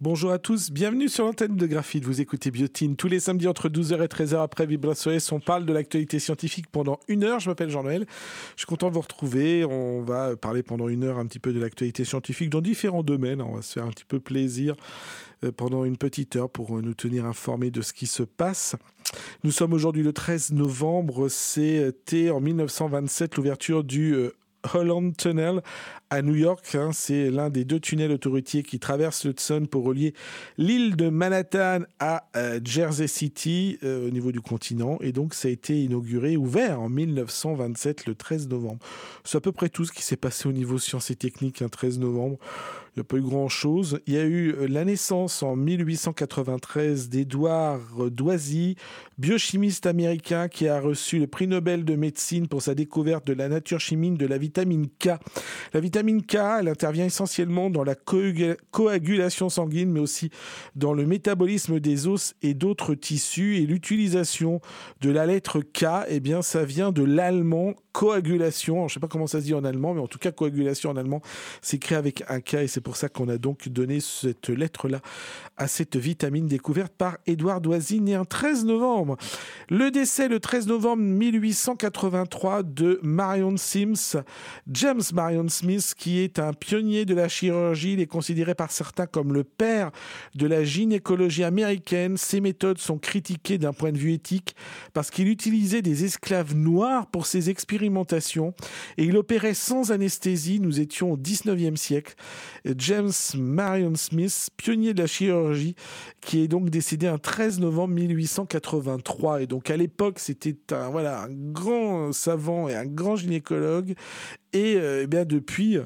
Bonjour à tous, bienvenue sur l'antenne de Graphite. Vous écoutez Biotine tous les samedis entre 12h et 13h après Vibra-SOS. On parle de l'actualité scientifique pendant 1 heure. Je m'appelle Jean-Noël. Je suis content de vous retrouver. On va parler pendant 1 heure un petit peu de l'actualité scientifique dans différents domaines. On va se faire un petit peu plaisir pendant une petite heure pour nous tenir informés de ce qui se passe. Nous sommes aujourd'hui le 13 novembre. C'était en 1927 l'ouverture du Holland Tunnel à New York. C'est l'un des 2 tunnels autoroutiers qui traversent l'Hudson pour relier l'île de Manhattan à Jersey City au niveau du continent. Et donc ça a été inauguré, ouvert en 1927 le 13 novembre. C'est à peu près tout ce qui s'est passé au niveau sciences et techniques un 13 novembre. Il n'y a pas eu grand-chose. Il y a eu la naissance en 1893 d'Édouard Doisy, biochimiste américain qui a reçu le prix Nobel de médecine pour sa découverte de la nature chimique de la vitamine K. La vitamine K, elle intervient essentiellement dans la coagulation sanguine, mais aussi dans le métabolisme des os et d'autres tissus. Et l'utilisation de la lettre K, eh bien, ça vient de l'allemand coagulation. Alors, je ne sais pas comment ça se dit en allemand, mais en tout cas, coagulation en allemand, c'est écrit avec un K et c'est pour ça qu'on a donc donné cette lettre-là à cette vitamine découverte par Édouard Doisy, né un 13 novembre. Le décès le 13 novembre 1883 de Marion Sims, James Marion Smith, qui est un pionnier de la chirurgie. Il est considéré par certains comme le père de la gynécologie américaine. Ses méthodes sont critiquées d'un point de vue éthique parce qu'il utilisait des esclaves noirs pour ses expérimentations et il opérait sans anesthésie. Nous étions au 19e siècle. James Marion Smith, pionnier de la chirurgie, qui est donc décédé un 13 novembre 1883. Et donc à l'époque, c'était un grand savant et un grand gynécologue. Et bien depuis,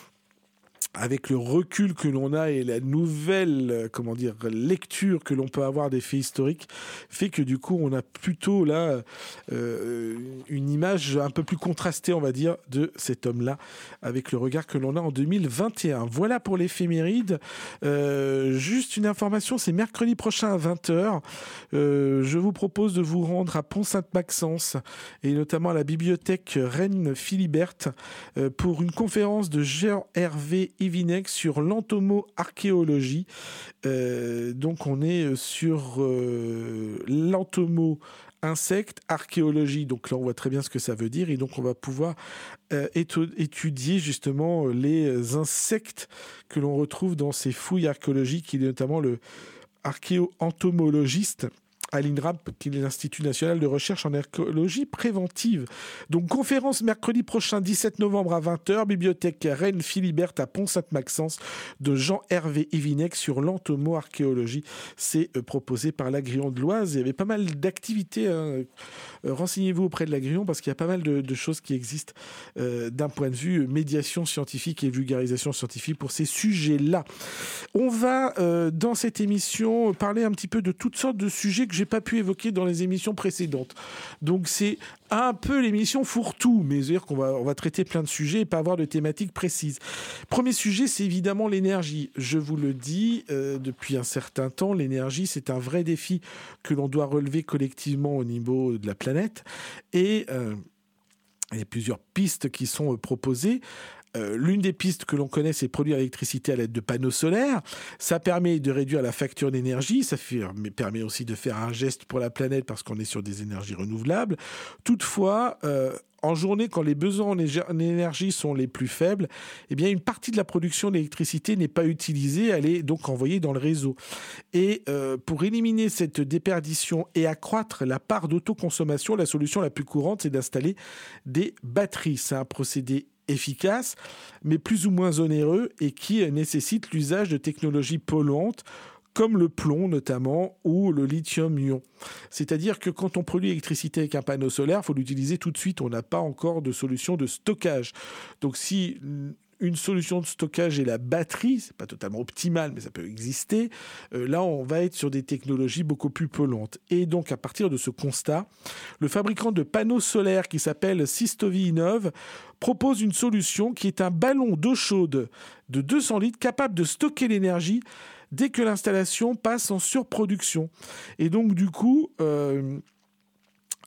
avec le recul que l'on a et la nouvelle lecture que l'on peut avoir des faits historiques, fait que du coup on a plutôt là une image un peu plus contrastée, on va dire, de cet homme-là avec le regard que l'on a en 2021. Voilà pour l'éphéméride. Juste une information, c'est mercredi prochain à 20h. Je vous propose de vous rendre à Pont-Sainte-Maxence et notamment à la bibliothèque Reine Philibert pour une conférence de Jean-Hervé Ivinec sur l'entomo-archéologie. Donc on est sur l'entomo-insecte, archéologie. Donc là on voit très bien ce que ça veut dire et donc on va pouvoir étudier justement les insectes que l'on retrouve dans ces fouilles archéologiques. Il est notamment le archéo-entomologiste à l'INRAP, qui est l'Institut national de recherche en archéologie préventive. Donc, conférence mercredi prochain, 17 novembre à 20h, bibliothèque Reine Philibert à Pont-Sainte-Maxence de Jean-Hervé Ivinec sur l'entomo-archéologie. C'est proposé par l'Agrion de l'Oise. Il y avait pas mal d'activités. Renseignez-vous auprès de l'Agrion parce qu'il y a pas mal de choses qui existent d'un point de vue médiation scientifique et vulgarisation scientifique pour ces sujets-là. On va, dans cette émission, parler un petit peu de toutes sortes de sujets que j'ai pas pu évoquer dans les émissions précédentes. Donc c'est un peu l'émission fourre-tout, mais c'est-à-dire qu'on va traiter plein de sujets et pas avoir de thématiques précises. Premier sujet, c'est évidemment l'énergie. Je vous le dis depuis un certain temps, l'énergie, c'est un vrai défi que l'on doit relever collectivement au niveau de la planète. Et il y a plusieurs pistes qui sont proposées. L'une des pistes que l'on connaît, c'est produire l'électricité à l'aide de panneaux solaires. Ça permet de réduire la facture d'énergie. Ça permet aussi de faire un geste pour la planète parce qu'on est sur des énergies renouvelables. Toutefois, en journée, quand les besoins en énergie sont les plus faibles, eh bien, une partie de la production d'électricité n'est pas utilisée. Elle est donc envoyée dans le réseau. Et pour éliminer cette déperdition et accroître la part d'autoconsommation, la solution la plus courante, c'est d'installer des batteries. C'est un procédé efficace, mais plus ou moins onéreux et qui nécessite l'usage de technologies polluantes comme le plomb notamment ou le lithium-ion. C'est-à-dire que quand on produit l'électricité avec un panneau solaire, il faut l'utiliser tout de suite. On n'a pas encore de solution de stockage. Donc si une solution de stockage est la batterie, c'est pas totalement optimal, mais ça peut exister. Là, on va être sur des technologies beaucoup plus polluantes. Et donc, à partir de ce constat, le fabricant de panneaux solaires qui s'appelle Systovi Innov propose une solution qui est un ballon d'eau chaude de 200 litres capable de stocker l'énergie dès que l'installation passe en surproduction. Et donc, du coup,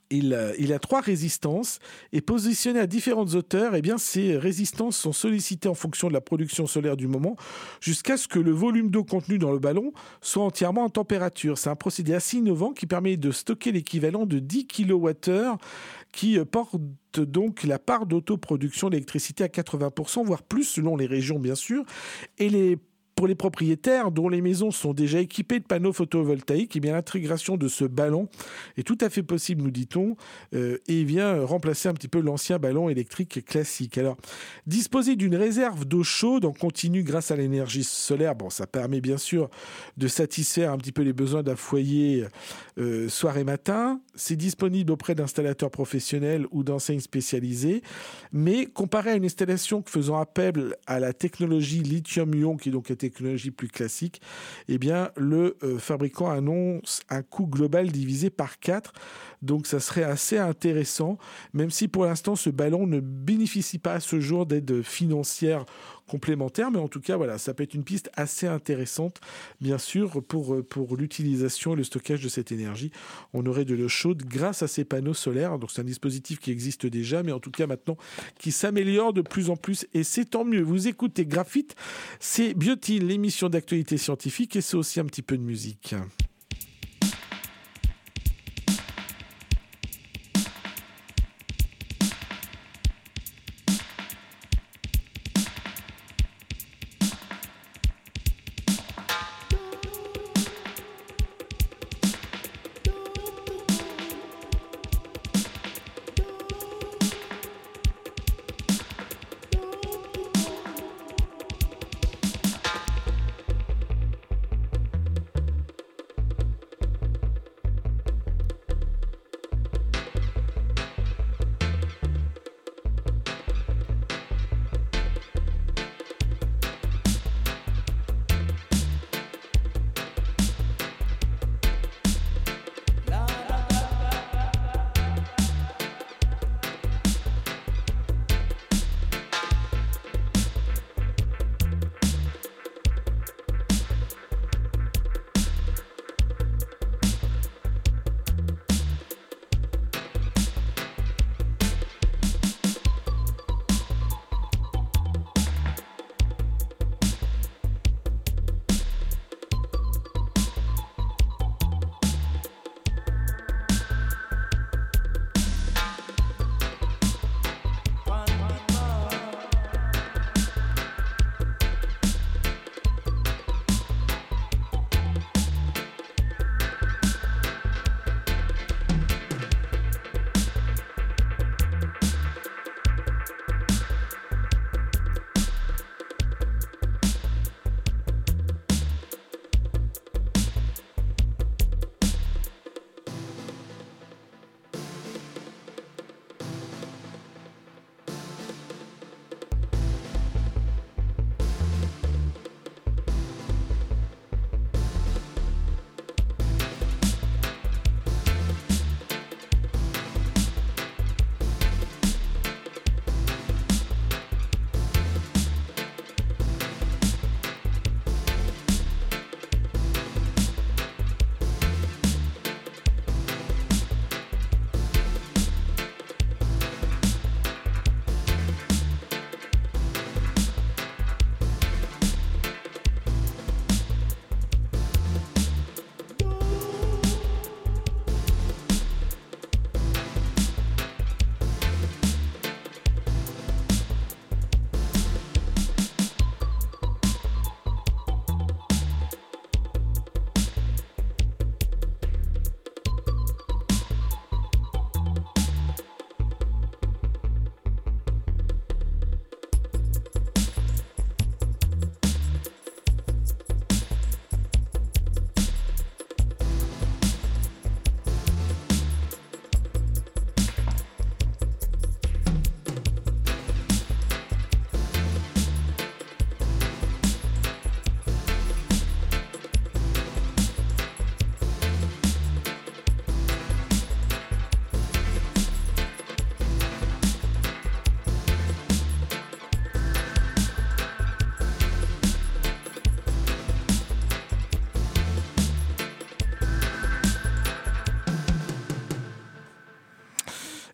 Il a 3 résistances et positionnées à différentes hauteurs, eh bien, ces résistances sont sollicitées en fonction de la production solaire du moment jusqu'à ce que le volume d'eau contenu dans le ballon soit entièrement en température. C'est un procédé assez innovant qui permet de stocker l'équivalent de 10 kWh qui porte donc la part d'autoproduction d'électricité à 80%, voire plus selon les régions bien sûr. Et pour les propriétaires dont les maisons sont déjà équipées de panneaux photovoltaïques, eh bien, l'intégration de ce ballon est tout à fait possible, nous dit-on, et vient remplacer un petit peu l'ancien ballon électrique classique. Alors, disposer d'une réserve d'eau chaude en continu grâce à l'énergie solaire, bon, ça permet bien sûr de satisfaire un petit peu les besoins d'un foyer soir et matin. C'est disponible auprès d'installateurs professionnels ou d'enseignes spécialisées, mais comparé à une installation faisant appel à la technologie lithium-ion, qui est donc la technologie plus classique, eh bien, le fabricant annonce un coût global divisé par 4. Donc, ça serait assez intéressant, même si pour l'instant, ce ballon ne bénéficie pas à ce jour d'aide financière complémentaire, mais en tout cas, voilà, ça peut être une piste assez intéressante, bien sûr, pour l'utilisation et le stockage de cette énergie. On aurait de l'eau chaude grâce à ces panneaux solaires. Donc, c'est un dispositif qui existe déjà, mais en tout cas, maintenant, qui s'améliore de plus en plus, et c'est tant mieux. Vous écoutez Graphite, c'est Biotine, l'émission d'actualité scientifique, et c'est aussi un petit peu de musique.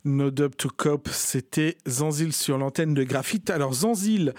No Dub to Cope, c'était Zanzil sur l'antenne de Graphite. Alors Zanzil,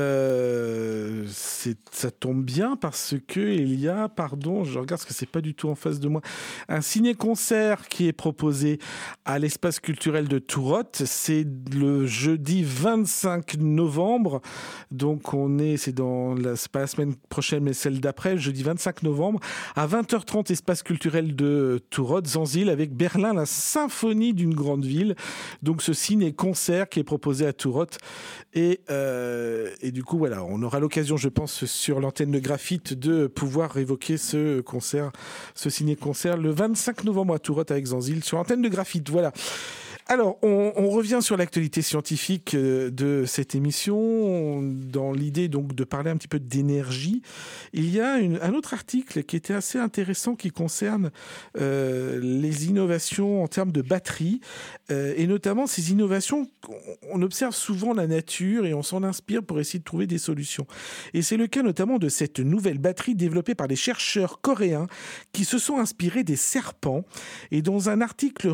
ça tombe bien parce que il y a, je regarde parce que c'est pas du tout en face de moi, un ciné-concert qui est proposé à l'espace culturel de Tourotte. C'est le jeudi 25 novembre, donc c'est pas la semaine prochaine mais celle d'après, jeudi 25 novembre, à 20h30, espace culturel de Tourotte, Zanzil avec Berlin, la symphonie d'une grande ville. Donc ce ciné-concert qui est proposé à Tourotte. Et du coup, voilà, on aura l'occasion, je pense, sur l'antenne de Graphite, de pouvoir évoquer ce concert, ce ciné-concert, le 25 novembre à Tourotte avec Zanzil, sur l'antenne de Graphite. Voilà. Alors, on revient sur l'actualité scientifique de cette émission, dans l'idée donc de parler un petit peu d'énergie. Il y a un autre article qui était assez intéressant qui concerne les innovations en termes de batterie, et notamment ces innovations, on observe souvent la nature et on s'en inspire pour essayer de trouver des solutions. Et c'est le cas notamment de cette nouvelle batterie développée par des chercheurs coréens qui se sont inspirés des serpents. Et dans un article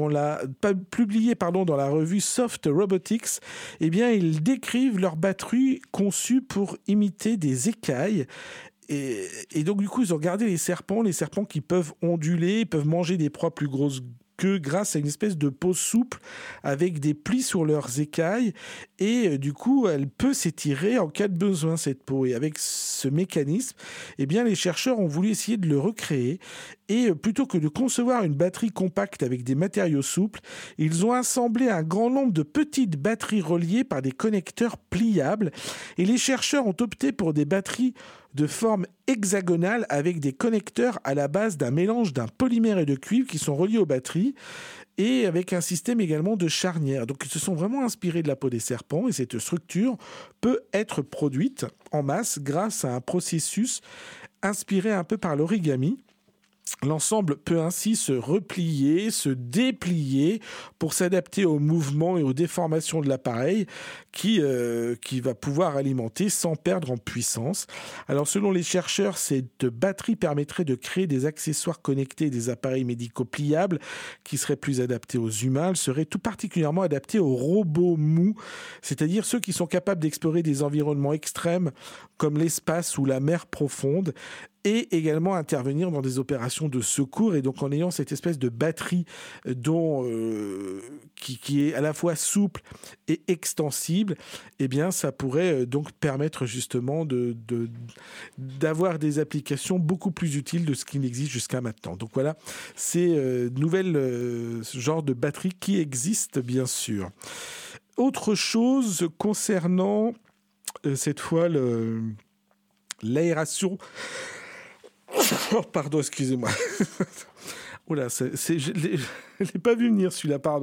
publié dans la revue Soft Robotics, eh bien, ils décrivent leur batterie conçue pour imiter des écailles. Et donc, du coup, ils ont regardé les serpents qui peuvent onduler, peuvent manger des proies plus grosses qu'eux grâce à une espèce de peau souple avec des plis sur leurs écailles. Et du coup, elle peut s'étirer en cas de besoin, cette peau. Et avec ce mécanisme, eh bien, les chercheurs ont voulu essayer de le recréer. Et plutôt que de concevoir une batterie compacte avec des matériaux souples, ils ont assemblé un grand nombre de petites batteries reliées par des connecteurs pliables. Et les chercheurs ont opté pour des batteries de forme hexagonale avec des connecteurs à la base d'un mélange d'un polymère et de cuivre qui sont reliés aux batteries, et avec un système également de charnière. Donc ils se sont vraiment inspirés de la peau des serpents, et cette structure peut être produite en masse grâce à un processus inspiré un peu par l'origami. L'ensemble peut ainsi se replier, se déplier pour s'adapter aux mouvements et aux déformations de l'appareil qui va pouvoir alimenter sans perdre en puissance. Alors selon les chercheurs, cette batterie permettrait de créer des accessoires connectés et des appareils médicaux pliables qui seraient plus adaptés aux humains. Elle serait tout particulièrement adaptée aux robots mous, c'est-à-dire ceux qui sont capables d'explorer des environnements extrêmes comme l'espace ou la mer profonde, et également intervenir dans des opérations de secours. Et donc en ayant cette espèce de batterie qui est à la fois souple et extensible, eh bien ça pourrait donc permettre justement d'avoir des applications beaucoup plus utiles de ce qui n'existe jusqu'à maintenant. Donc voilà, c'est ce genre de batterie qui existe bien sûr. Autre chose concernant cette fois l'aération. Oh, pardon, excusez-moi. Oula, je ne l'ai pas vu venir celui-là, pardon.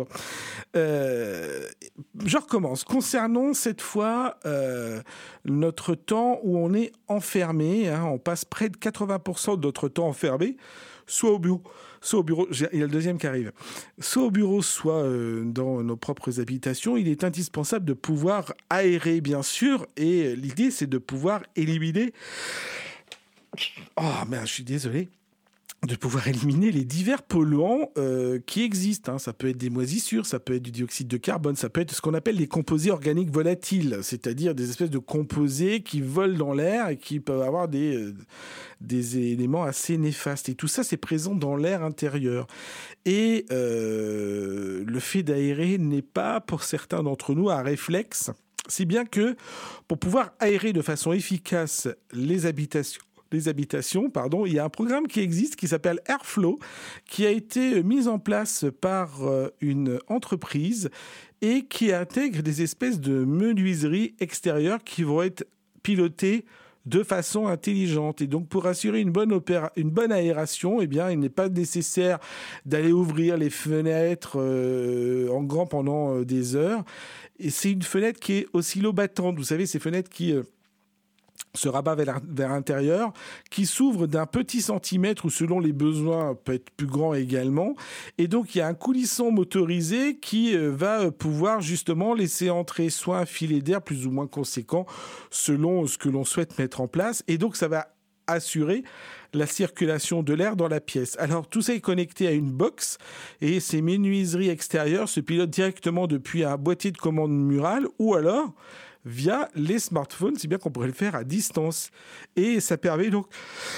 Je recommence. Concernons cette fois notre temps où on est enfermé. On passe près de 80% de notre temps enfermé, soit au bureau. Il y a le deuxième qui arrive. Soit au bureau, soit dans nos propres habitations. Il est indispensable de pouvoir aérer, bien sûr. Et l'idée, c'est de pouvoir éliminer... Oh merde, je suis désolé. De pouvoir éliminer les divers polluants qui existent. Ça peut être des moisissures, ça peut être du dioxyde de carbone, ça peut être ce qu'on appelle les composés organiques volatiles, c'est-à-dire des espèces de composés qui volent dans l'air et qui peuvent avoir des éléments assez néfastes. Et tout ça, c'est présent dans l'air intérieur. Et le fait d'aérer n'est pas, pour certains d'entre nous, un réflexe, si bien que pour pouvoir aérer de façon efficace les habitations, il y a un programme qui existe qui s'appelle Airflow, qui a été mis en place par une entreprise et qui intègre des espèces de menuiseries extérieures qui vont être pilotées de façon intelligente. Et donc, pour assurer une bonne aération, eh bien, il n'est pas nécessaire d'aller ouvrir les fenêtres en grand pendant des heures. Et c'est une fenêtre qui est oscillobattante. Vous savez, ces fenêtres qui... se rabat vers l'intérieur, qui s'ouvre d'un petit centimètre ou selon les besoins peut être plus grand également. Et donc il y a un coulisson motorisé qui va pouvoir justement laisser entrer soit un filet d'air plus ou moins conséquent selon ce que l'on souhaite mettre en place. Et donc ça va assurer la circulation de l'air dans la pièce. Alors tout ça est connecté à une box et ces menuiseries extérieures se pilotent directement depuis un boîtier de commande mural ou alors via les smartphones, si bien qu'on pourrait le faire à distance. Et ça permet donc...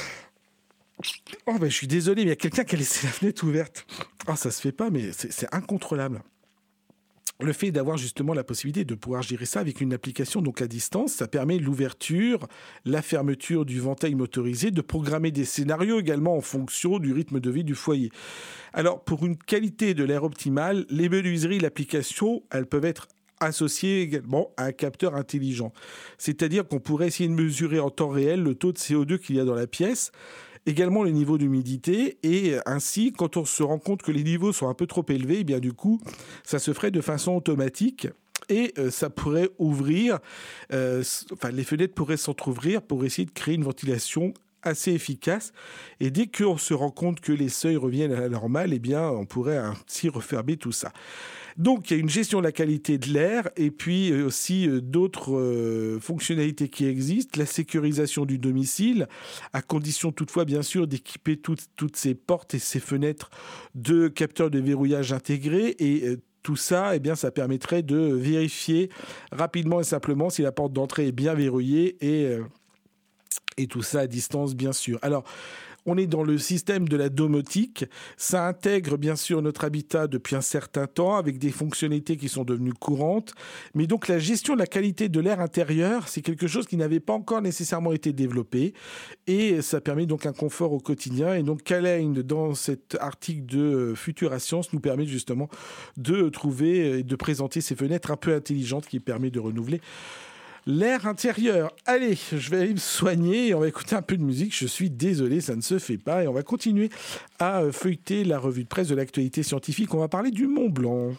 Oh ben je suis désolé, mais il y a quelqu'un qui a laissé la fenêtre ouverte. Oh, ça se fait pas, mais c'est incontrôlable. Le fait d'avoir justement la possibilité de pouvoir gérer ça avec une application donc à distance, ça permet l'ouverture, la fermeture du ventail motorisé, de programmer des scénarios également en fonction du rythme de vie du foyer. Alors pour une qualité de l'air optimale, les menuiseries, l'application, elles peuvent être associées également à un capteur intelligent. C'est-à-dire qu'on pourrait essayer de mesurer en temps réel le taux de CO2 qu'il y a dans la pièce, également le niveau d'humidité, et ainsi, quand on se rend compte que les niveaux sont un peu trop élevés, eh bien du coup, ça se ferait de façon automatique et ça pourrait ouvrir, les fenêtres pourraient s'entrouvrir pour essayer de créer une ventilation assez efficace. Et dès qu'on se rend compte que les seuils reviennent à la normale, eh bien, on pourrait ainsi refermer tout ça. Donc, il y a une gestion de la qualité de l'air et puis aussi d'autres fonctionnalités qui existent. La sécurisation du domicile, à condition toutefois, bien sûr, d'équiper toutes ces portes et ces fenêtres de capteurs de verrouillage intégrés et tout ça, eh bien, ça permettrait de vérifier rapidement et simplement si la porte d'entrée est bien verrouillée et tout ça à distance, bien sûr. Alors, on est dans le système de la domotique. Ça intègre bien sûr notre habitat depuis un certain temps avec des fonctionnalités qui sont devenues courantes. Mais donc la gestion de la qualité de l'air intérieur, c'est quelque chose qui n'avait pas encore nécessairement été développé. Et ça permet donc un confort au quotidien. Et donc Kalein, dans cet article de Futura Science, nous permet justement de trouver et de présenter ces fenêtres un peu intelligentes qui permettent de renouveler l'air intérieur. Allez, je vais aller me soigner et on va écouter un peu de musique. Je suis désolé, ça ne se fait pas. Et on va continuer à feuilleter la revue de presse de l'actualité scientifique. On va parler du Mont Blanc.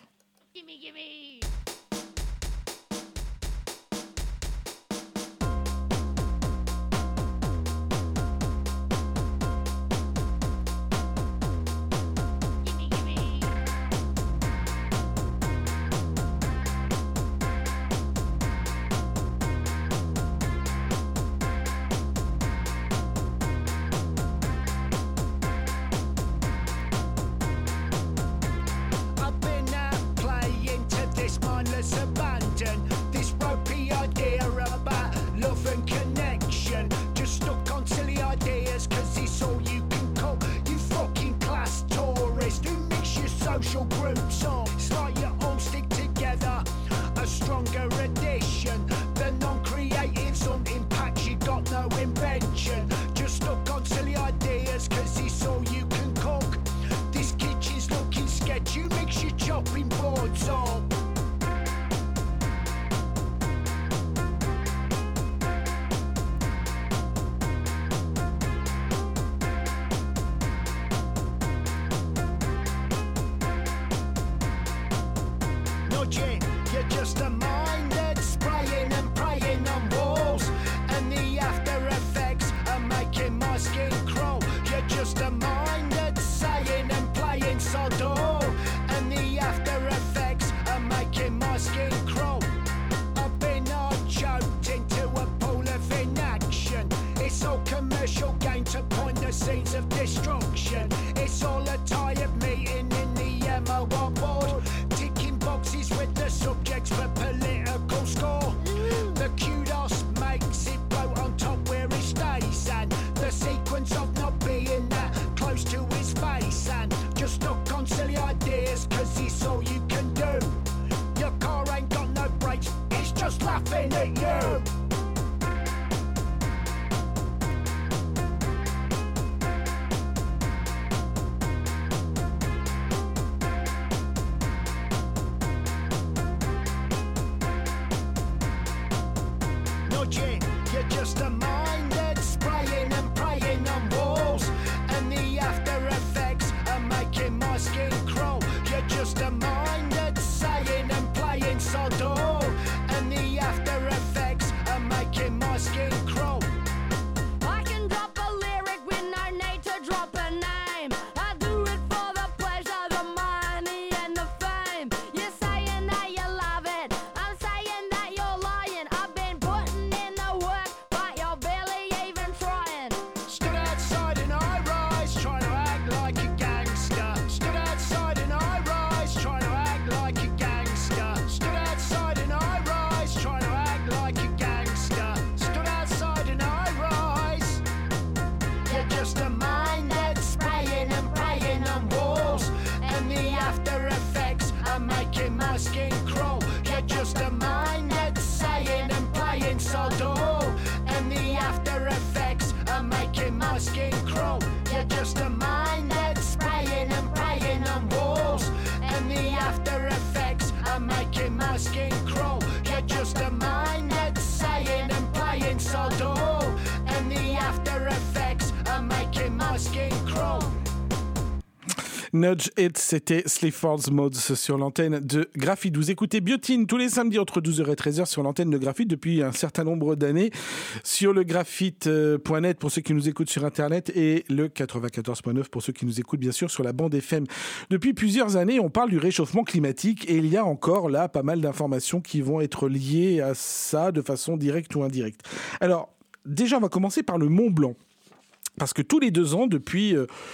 my skin crawl. You're just a mind that's spraying and praying on walls, and the after effects are making my skin crawl. You're just a mind that's saying and playing sod all, and the after effects are making my skin crawl. Nudge It, c'était Sleaford's Mods sur l'antenne de Graphite. Vous écoutez Biotine tous les samedis entre 12h et 13h sur l'antenne de Graphite depuis un certain nombre d'années sur le graphite.net pour ceux qui nous écoutent sur Internet et le 94.9 pour ceux qui nous écoutent bien sûr sur la bande FM. Depuis plusieurs années, on parle du réchauffement climatique et il y a encore là pas mal d'informations qui vont être liées à ça de façon directe ou indirecte. Alors, déjà, on va commencer par le Mont Blanc. Parce que tous les 2 ans, depuis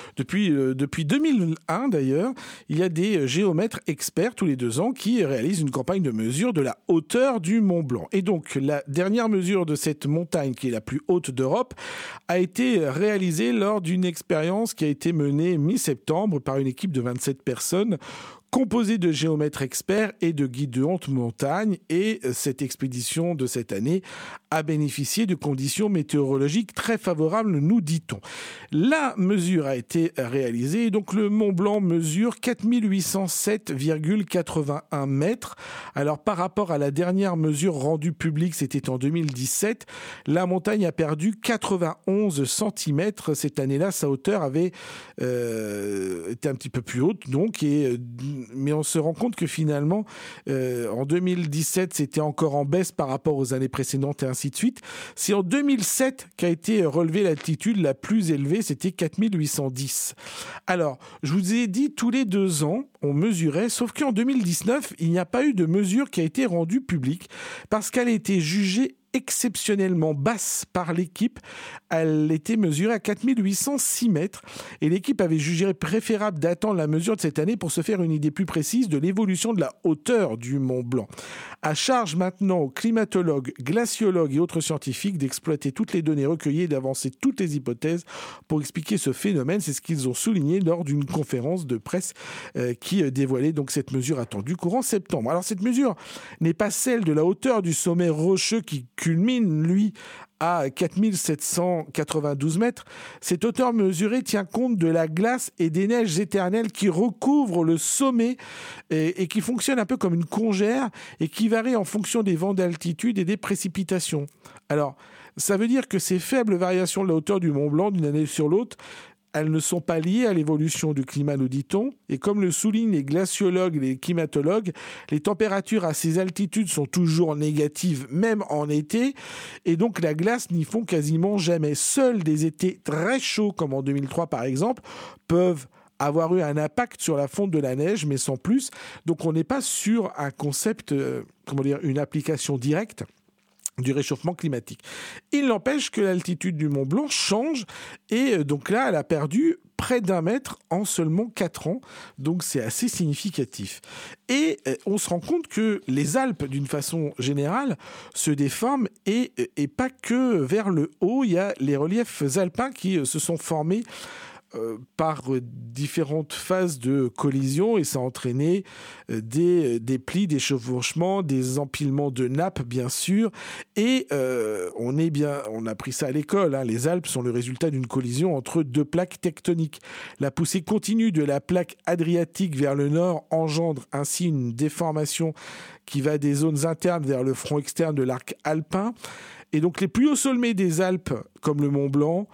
2001 d'ailleurs, il y a des géomètres experts tous les 2 ans qui réalisent une campagne de mesure de la hauteur du Mont Blanc. Et donc, la dernière mesure de cette montagne, qui est la plus haute d'Europe, a été réalisée lors d'une expérience qui a été menée mi-septembre par une équipe de 27 personnes composée de géomètres experts et de guides de haute montagne. Et cette expédition de cette année a bénéficié de conditions météorologiques très favorables, nous dit-on. La mesure a été réalisée, donc le Mont Blanc mesure 4807,81 mètres. Alors par rapport à la dernière mesure rendue publique, c'était en 2017, la montagne a perdu 91 cm. Cette année-là, sa hauteur avait été un petit peu plus haute, donc, mais on se rend compte que finalement, en 2017, c'était encore en baisse par rapport aux années précédentes et ainsi de suite. C'est en 2007 qu'a été relevée l'altitude la plus élevée, c'était 4810. Alors, je vous ai dit, tous les 2 ans, on mesurait, sauf qu'en 2019, il n'y a pas eu de mesure qui a été rendue publique parce qu'elle a été jugée exceptionnellement basse par l'équipe. Elle était mesurée à 4806 mètres et l'équipe avait jugé préférable d'attendre la mesure de cette année pour se faire une idée plus précise de l'évolution de la hauteur du Mont Blanc. À charge maintenant aux climatologues, glaciologues et autres scientifiques d'exploiter toutes les données recueillies et d'avancer toutes les hypothèses pour expliquer ce phénomène. C'est ce qu'ils ont souligné lors d'une conférence de presse qui dévoilait donc cette mesure attendue courant septembre. Alors cette mesure n'est pas celle de la hauteur du sommet rocheux qui culmine, lui, à 4792 mètres. Cette hauteur mesurée tient compte de la glace et des neiges éternelles qui recouvrent le sommet et qui fonctionnent un peu comme une congère et qui varient en fonction des vents d'altitude et des précipitations. Alors, ça veut dire que ces faibles variations de la hauteur du Mont Blanc d'une année sur l'autre, elles ne sont pas liées à l'évolution du climat, nous dit-on. Et comme le soulignent les glaciologues et les climatologues, les températures à ces altitudes sont toujours négatives, même en été. Et donc la glace n'y fond quasiment jamais. Seuls des étés très chauds, comme en 2003 par exemple, peuvent avoir eu un impact sur la fonte de la neige, mais sans plus. Donc on n'est pas sur un concept, une application directe du réchauffement climatique. Il n'empêche que l'altitude du Mont Blanc change et donc là, elle a perdu près d'1 mètre en seulement 4 ans. Donc c'est assez significatif. Et on se rend compte que les Alpes, d'une façon générale, se déforment et pas que vers le haut. Il y a les reliefs alpins qui se sont formés par différentes phases de collision et ça a entraîné des plis, des chevauchements, des empilements de nappes bien sûr et on a appris ça à l'école, hein. Les Alpes sont le résultat d'une collision entre 2 plaques tectoniques. La poussée continue de la plaque adriatique vers le nord engendre ainsi une déformation qui va des zones internes vers le front externe de l'arc alpin. Et donc les plus hauts sommets des Alpes, comme le Mont Blanc,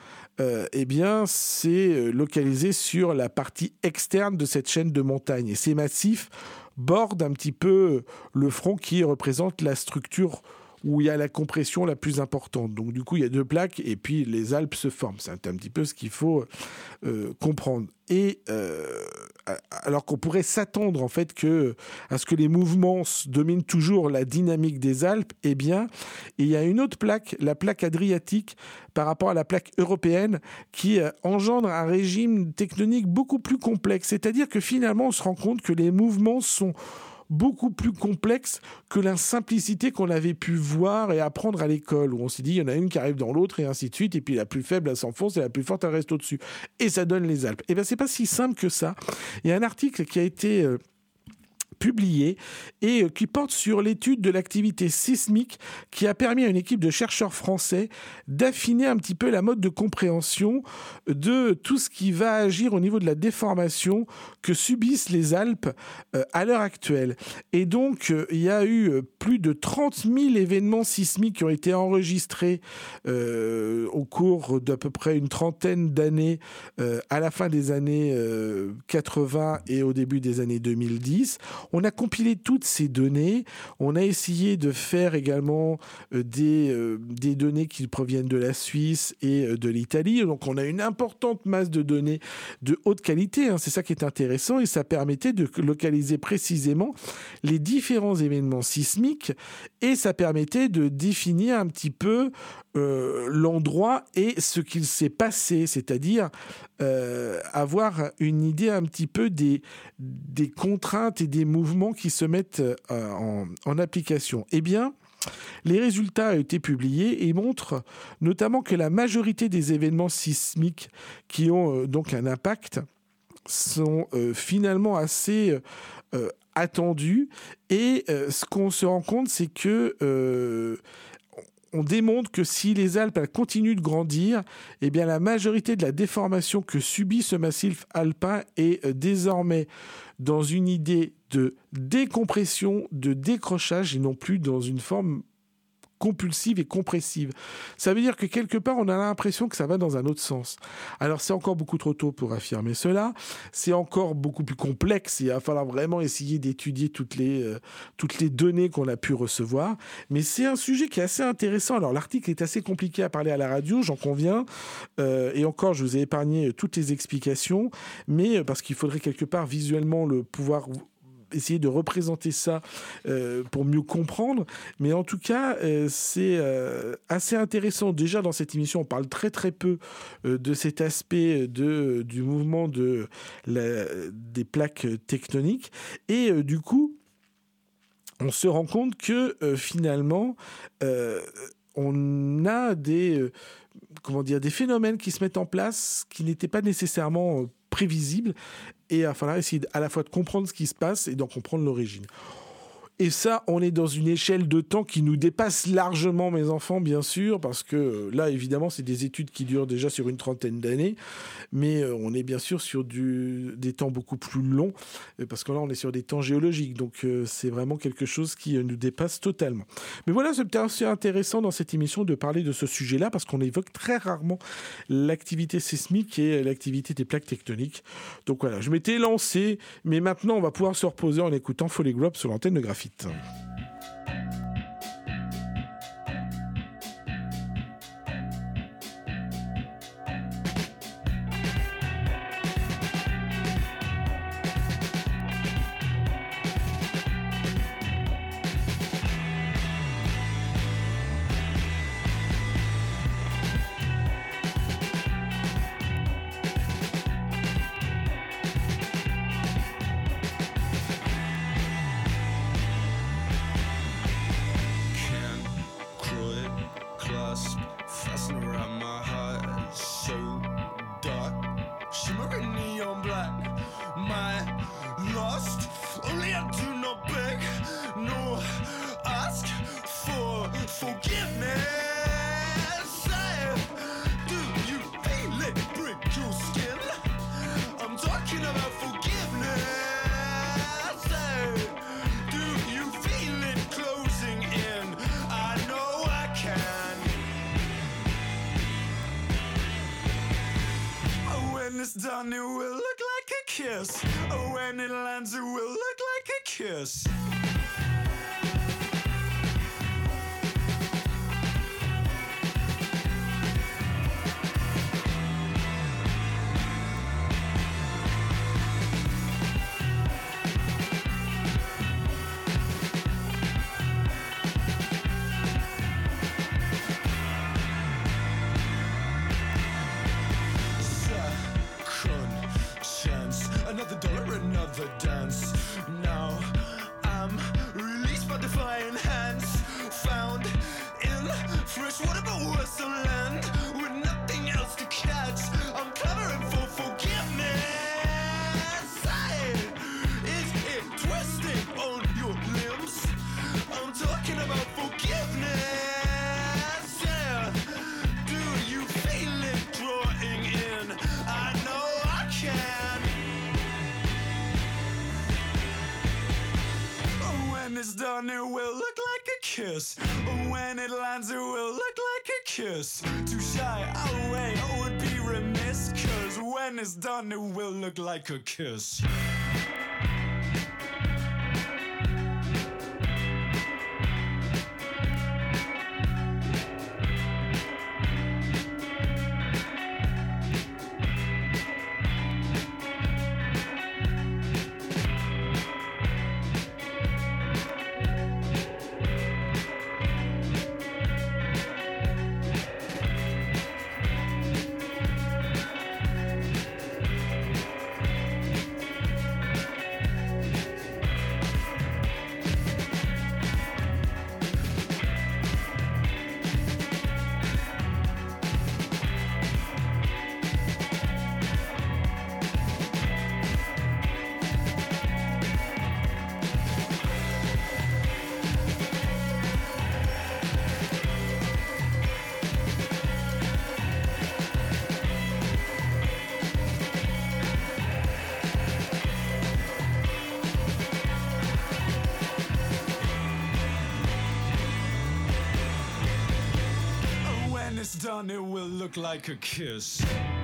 c'est localisé sur la partie externe de cette chaîne de montagnes. Et ces massifs bordent un petit peu le front qui représente la structure où il y a la compression la plus importante. Donc du coup, il y a 2 plaques et puis les Alpes se forment. C'est un petit peu ce qu'il faut comprendre. Et alors qu'on pourrait s'attendre en fait à ce que les mouvements dominent toujours la dynamique des Alpes, eh bien, il y a une autre plaque, la plaque adriatique, par rapport à la plaque européenne, qui engendre un régime tectonique beaucoup plus complexe. C'est-à-dire que finalement, on se rend compte que les mouvements sont beaucoup plus complexe que la simplicité qu'on avait pu voir et apprendre à l'école, où on s'est dit, il y en a une qui arrive dans l'autre, et ainsi de suite, et puis la plus faible, elle s'enfonce, et la plus forte, elle reste au-dessus. Et ça donne les Alpes. Et bien, c'est pas si simple que ça. Il y a un article qui a été publié et qui porte sur l'étude de l'activité sismique qui a permis à une équipe de chercheurs français d'affiner un petit peu la mode de compréhension de tout ce qui va agir au niveau de la déformation que subissent les Alpes à l'heure actuelle. Et donc, il y a eu plus de 30 000 événements sismiques qui ont été enregistrés au cours d'à peu près une trentaine d'années à la fin des années 80 et au début des années 2010. On a compilé toutes ces données. On a essayé de faire également des données qui proviennent de la Suisse et de l'Italie. Donc, on a une importante masse de données de haute qualité. C'est ça qui est intéressant et ça permettait de localiser précisément les différents événements sismiques et ça permettait de définir un petit peu l'endroit et ce qu'il s'est passé, c'est-à-dire avoir une idée un petit peu des contraintes et des mouvements qui se mettent en application. Eh bien, les résultats ont été publiés et montrent notamment que la majorité des événements sismiques qui ont donc un impact sont finalement assez attendus et ce qu'on se rend compte, c'est que on démontre que si les Alpes continuent de grandir, eh bien la majorité de la déformation que subit ce massif alpin est désormais dans une idée de décompression, de décrochage et non plus dans une forme compulsive et compressive. Ça veut dire que quelque part, on a l'impression que ça va dans un autre sens. Alors, c'est encore beaucoup trop tôt pour affirmer cela. C'est encore beaucoup plus complexe. Il va falloir vraiment essayer d'étudier toutes les données qu'on a pu recevoir. Mais c'est un sujet qui est assez intéressant. Alors, l'article est assez compliqué à parler à la radio, j'en conviens. Et encore, je vous ai épargné toutes les explications. Mais parce qu'il faudrait quelque part visuellement le pouvoir essayer de représenter ça pour mieux comprendre. Mais en tout cas, c'est assez intéressant. Déjà, dans cette émission, on parle très très peu de cet aspect du mouvement des plaques tectoniques. Et du coup, on se rend compte que finalement, on a des phénomènes qui se mettent en place qui n'étaient pas nécessairement prévisibles et il va falloir essayer à la fois de comprendre ce qui se passe et d'en comprendre l'origine. Et ça, on est dans une échelle de temps qui nous dépasse largement, mes enfants, bien sûr, parce que là, évidemment, c'est des études qui durent déjà sur une trentaine d'années, mais on est bien sûr sur des temps beaucoup plus longs, parce que là, on est sur des temps géologiques, donc c'est vraiment quelque chose qui nous dépasse totalement. Mais voilà, c'est peut-être assez intéressant dans cette émission de parler de ce sujet-là, parce qu'on évoque très rarement l'activité sismique et l'activité des plaques tectoniques. Donc voilà, je m'étais lancé, mais maintenant, on va pouvoir se reposer en écoutant Foley Grub sur l'antenne de Graphite. Done, it will look like a kiss. Oh, when it lands, it will look like a kiss. Another dollar, another dance. Now I'm released by divine hands, found in freshwater but worse on land, with nothing else to catch. I'm clamouring for forgiveness. Is it twisted done, it will look like a kiss. When it lands, it will look like a kiss. Too shy away, I would be remiss. Cause when it's done, it will look like a kiss. Done, it will look like a kiss.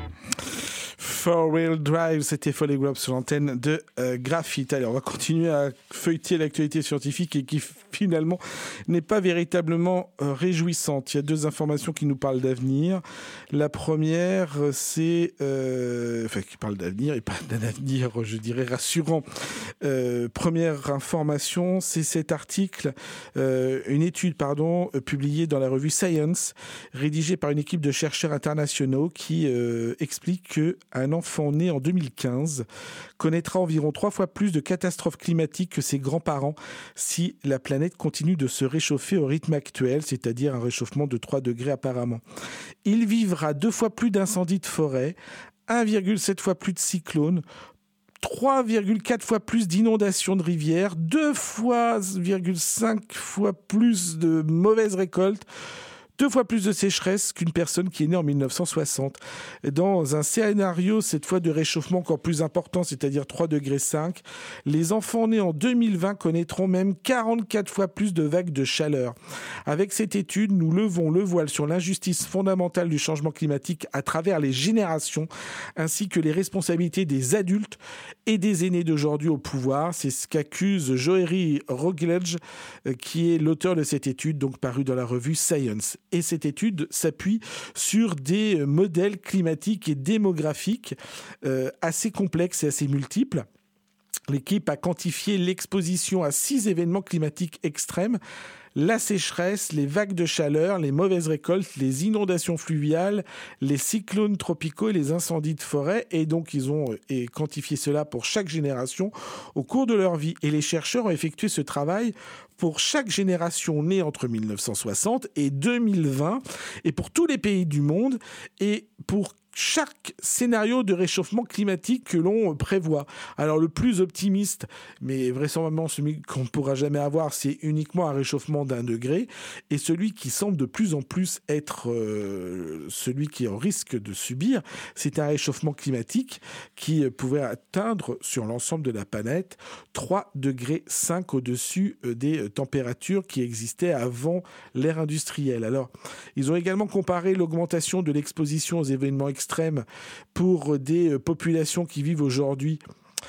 Four-Wheel Drive, c'était Foley Globe sur l'antenne de Graphite. Allez, on va continuer à feuilleter l'actualité scientifique et qui finalement n'est pas véritablement réjouissante. Il y a deux informations qui nous parlent d'avenir. La première, c'est... qui parle d'avenir et pas d'un avenir, je dirais, rassurant. Première information, c'est cet article, une étude, publiée dans la revue Science, rédigée par une équipe de chercheurs internationaux qui explique qu'un enfant né en 2015 connaîtra environ 3 fois plus de catastrophes climatiques que ses grands-parents si la planète continue de se réchauffer au rythme actuel, c'est-à-dire un réchauffement de 3 degrés apparemment. Il vivra 2 fois plus d'incendies de forêt, 1,7 fois plus de cyclones, 3,4 fois plus d'inondations de rivières, 2,5 fois plus de mauvaises récoltes, 2 fois plus de sécheresse qu'une personne qui est née en 1960. Dans un scénario, cette fois de réchauffement encore plus important, c'est-à-dire 3,5 degrés, les enfants nés en 2020 connaîtront même 44 fois plus de vagues de chaleur. Avec cette étude, nous levons le voile sur l'injustice fondamentale du changement climatique à travers les générations, ainsi que les responsabilités des adultes et des aînés d'aujourd'hui au pouvoir. C'est ce qu'accuse Joeri Roglic, qui est l'auteur de cette étude, donc parue dans la revue Science. Et cette étude s'appuie sur des modèles climatiques et démographiques assez complexes et assez multiples. L'équipe a quantifié l'exposition à 6 événements climatiques extrêmes: la sécheresse, les vagues de chaleur, les mauvaises récoltes, les inondations fluviales, les cyclones tropicaux et les incendies de forêt. Et donc, ils ont quantifié cela pour chaque génération au cours de leur vie. Et les chercheurs ont effectué ce travail pour chaque génération née entre 1960 et 2020, et pour tous les pays du monde, et pour chaque scénario de réchauffement climatique que l'on prévoit. Alors le plus optimiste, mais vraisemblablement celui qu'on ne pourra jamais avoir, c'est uniquement un réchauffement d'1 degré, et celui qui semble de plus en plus être celui qui est en risque de subir, c'est un réchauffement climatique qui pourrait atteindre sur l'ensemble de la planète 3,5 degrés au-dessus des températures qui existaient avant l'ère industrielle. Alors, ils ont également comparé l'augmentation de l'exposition aux événements extrêmes pour des populations qui vivent aujourd'hui.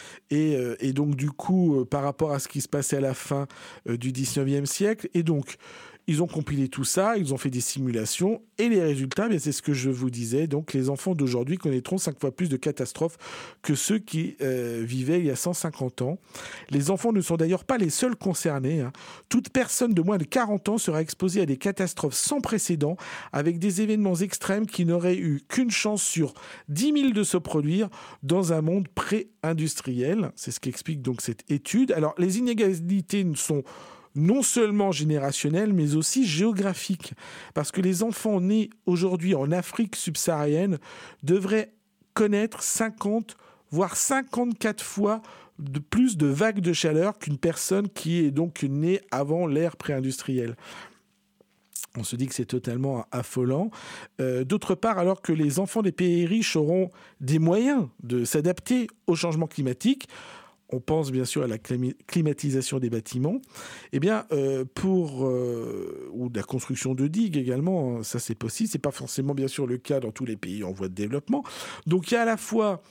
Et donc, du coup, par rapport à ce qui se passait à la fin du 19e siècle. Et donc, ils ont compilé tout ça, ils ont fait des simulations, et les résultats, c'est ce que je vous disais. Donc, les enfants d'aujourd'hui connaîtront 5 fois plus de catastrophes que ceux qui vivaient il y a 150 ans. Les enfants ne sont d'ailleurs pas les seuls concernés. Toute personne de moins de 40 ans sera exposée à des catastrophes sans précédent, avec des événements extrêmes qui n'auraient eu qu'une chance sur 10 000 de se produire dans un monde pré-industriel. C'est ce qu'explique donc cette étude. Alors, les inégalités sont non seulement générationnelles, mais aussi géographiques. Parce que les enfants nés aujourd'hui en Afrique subsaharienne devraient connaître 50, voire 54 fois de plus de vagues de chaleur qu'une personne qui est donc née avant l'ère pré-industrielle. On se dit que c'est totalement affolant. D'autre part, alors que les enfants des pays riches auront des moyens de s'adapter au changement climatique, on pense bien sûr à la climatisation des bâtiments, ou de la construction de digues également, hein, ça c'est possible, c'est pas forcément bien sûr le cas dans tous les pays en voie de développement. Donc il y a à la fois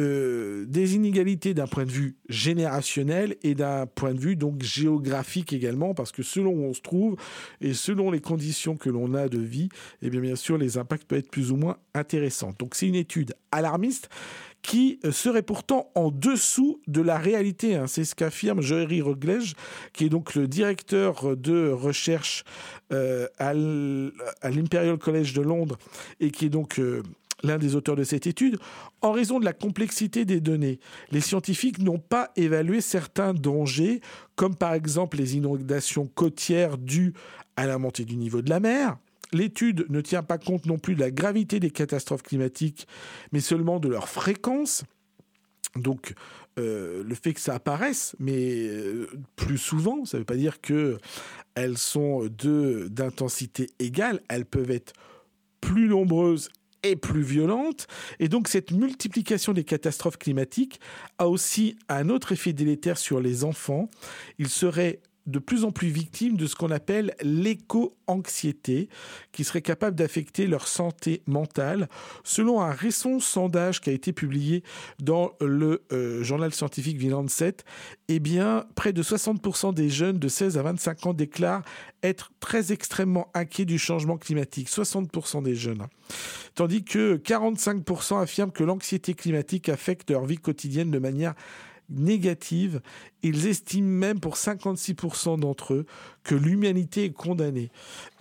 des inégalités d'un point de vue générationnel et d'un point de vue donc géographique également, parce que selon où on se trouve et selon les conditions que l'on a de vie, bien sûr les impacts peuvent être plus ou moins intéressants. Donc c'est une étude alarmiste qui serait pourtant en dessous de la réalité. Hein. C'est ce qu'affirme Joeri Roglic, qui est donc le directeur de recherche à l'Imperial College de Londres et qui est donc l'un des auteurs de cette étude. En raison de la complexité des données, les scientifiques n'ont pas évalué certains dangers, comme par exemple les inondations côtières dues à la montée du niveau de la mer. L'étude ne tient pas compte non plus de la gravité des catastrophes climatiques, mais seulement de leur fréquence. Donc, le fait que ça apparaisse, mais plus souvent, ça ne veut pas dire qu'elles sont d'intensité égale. Elles peuvent être plus nombreuses et plus violentes. Et donc, cette multiplication des catastrophes climatiques a aussi un autre effet délétère sur les enfants. Ils seraient de plus en plus victimes de ce qu'on appelle l'éco-anxiété, qui serait capable d'affecter leur santé mentale. Selon un récent sondage qui a été publié dans le journal scientifique The Lancet, près de 60% des jeunes de 16 à 25 ans déclarent être très extrêmement inquiets du changement climatique. 60% des jeunes. Tandis que 45% affirment que l'anxiété climatique affecte leur vie quotidienne de manière négative. Ils estiment même pour 56% d'entre eux que l'humanité est condamnée.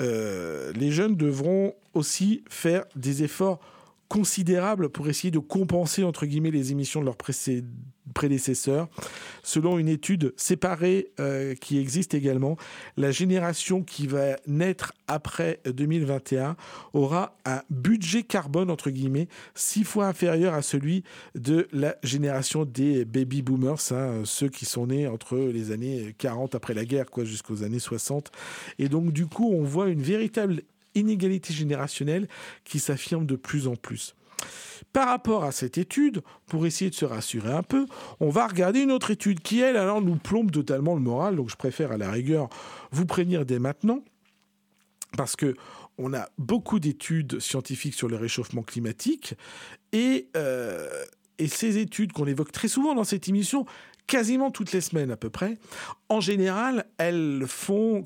Les jeunes devront aussi faire des efforts considérables pour essayer de compenser entre guillemets les émissions de leurs prédécesseurs. Selon une étude séparée qui existe également, la génération qui va naître après 2021 aura un budget carbone entre guillemets 6 fois inférieur à celui de la génération des baby boomers, hein, ceux qui sont nés entre les années 40 après la guerre jusqu'aux années 60. Et donc du coup on voit une véritable inégalité générationnelle qui s'affirme de plus en plus. Par rapport à cette étude, pour essayer de se rassurer un peu, on va regarder une autre étude qui, elle, alors nous plombe totalement le moral. Donc je préfère à la rigueur vous prévenir dès maintenant, parce que on a beaucoup d'études scientifiques sur le réchauffement climatique et ces études qu'on évoque très souvent dans cette émission, quasiment toutes les semaines à peu près, en général, elles font,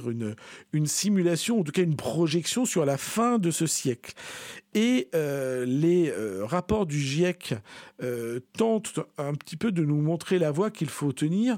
une simulation, en tout cas une projection sur la fin de ce siècle. Et les rapports du GIEC tentent un petit peu de nous montrer la voie qu'il faut tenir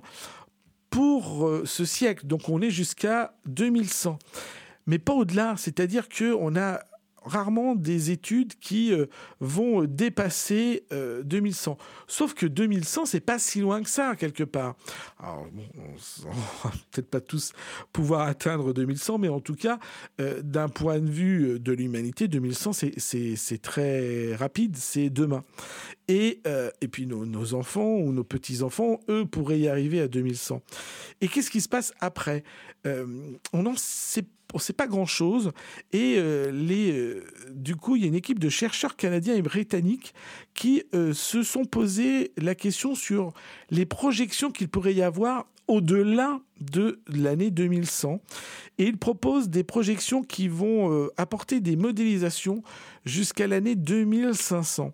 pour ce siècle. Donc on est jusqu'à 2100. Mais pas au-delà, c'est-à-dire qu'on a rarement des études qui vont dépasser 2100. Sauf que 2100, c'est pas si loin que ça, quelque part. Alors, on va peut-être pas tous pouvoir atteindre 2100, mais en tout cas, d'un point de vue de l'humanité, 2100, c'est très rapide, c'est demain. Et puis nos enfants ou nos petits-enfants, eux, pourraient y arriver à 2100. Et qu'est-ce qui se passe après ? On ne sait pas grand-chose. Et du coup, il y a une équipe de chercheurs canadiens et britanniques qui se sont posé la question sur les projections qu'il pourrait y avoir au-delà de l'année 2100. Et ils proposent des projections qui vont apporter des modélisations jusqu'à l'année 2500.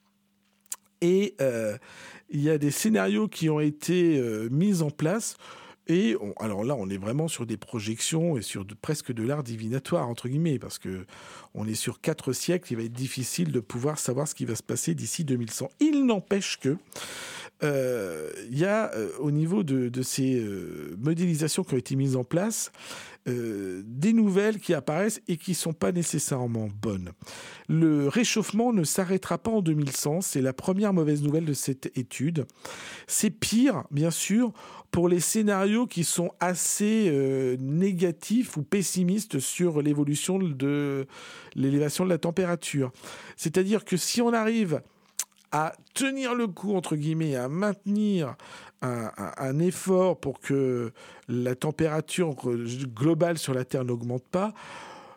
Et il y a des scénarios qui ont été mis en place. Et alors là, on est vraiment sur des projections et sur presque de l'art divinatoire, entre guillemets, parce qu'on est sur 4 siècles, il va être difficile de pouvoir savoir ce qui va se passer d'ici 2100. Il n'empêche que il y a au niveau de ces modélisations qui ont été mises en place, des nouvelles qui apparaissent et qui ne sont pas nécessairement bonnes. Le réchauffement ne s'arrêtera pas en 2100, c'est la première mauvaise nouvelle de cette étude. C'est pire, bien sûr, pour les scénarios qui sont assez négatifs ou pessimistes sur l'élévation de la température. C'est-à-dire que si on arrive à tenir le coup, entre guillemets, à maintenir un effort pour que la température globale sur la Terre n'augmente pas,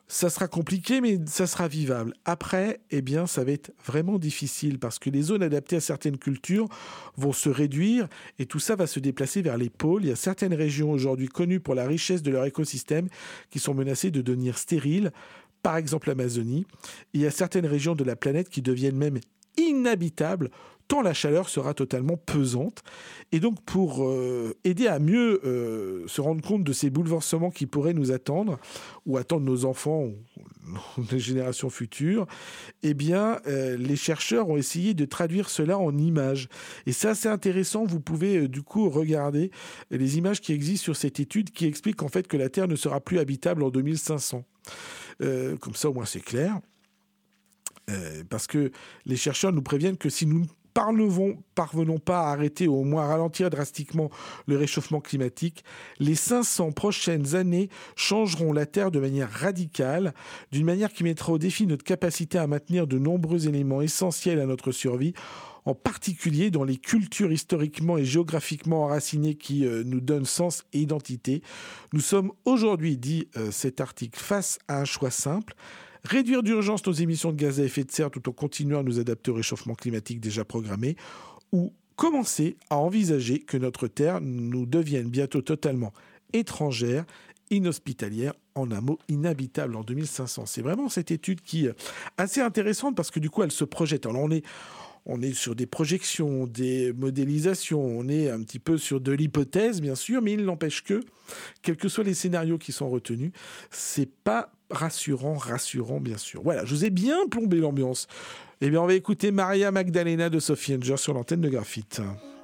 Ça sera compliqué, mais ça sera vivable. Après, eh bien, ça va être vraiment difficile parce que les zones adaptées à certaines cultures vont se réduire et tout ça va se déplacer vers les pôles. Il y a certaines régions aujourd'hui connues pour la richesse de leur écosystème qui sont menacées de devenir stériles, par exemple l'Amazonie. Il y a certaines régions de la planète qui deviennent même inhabitables tant la chaleur sera totalement pesante. Et donc, pour aider à mieux se rendre compte de ces bouleversements qui pourraient nous attendre, ou attendre nos enfants, ou les générations futures, eh bien, les chercheurs ont essayé de traduire cela en images. Et c'est assez intéressant. Vous pouvez, du coup, regarder les images qui existent sur cette étude qui expliquent en fait que la Terre ne sera plus habitable en 2500. Comme ça, au moins, c'est clair. Parce que les chercheurs nous préviennent que si nous ne parvenons pas à arrêter ou au moins à ralentir drastiquement le réchauffement climatique, les 500 prochaines années changeront la Terre de manière radicale, d'une manière qui mettra au défi notre capacité à maintenir de nombreux éléments essentiels à notre survie, en particulier dans les cultures historiquement et géographiquement enracinées qui nous donnent sens et identité. Nous sommes aujourd'hui, dit cet article, face à un choix simple: réduire d'urgence nos émissions de gaz à effet de serre tout en continuant à nous adapter au réchauffement climatique déjà programmé, ou commencer à envisager que notre Terre nous devienne bientôt totalement étrangère, inhospitalière, en un mot inhabitable en 2500. C'est vraiment cette étude qui est assez intéressante parce que du coup elle se projette. Alors on est sur des projections, des modélisations, on est un petit peu sur de l'hypothèse bien sûr, mais il n'empêche que, quels que soient les scénarios qui sont retenus, c'est pas rassurant bien sûr. Voilà, je vous ai bien plombé l'ambiance. Eh bien, on va écouter Maria Magdalena de Sophie Anger sur l'antenne de Graphite.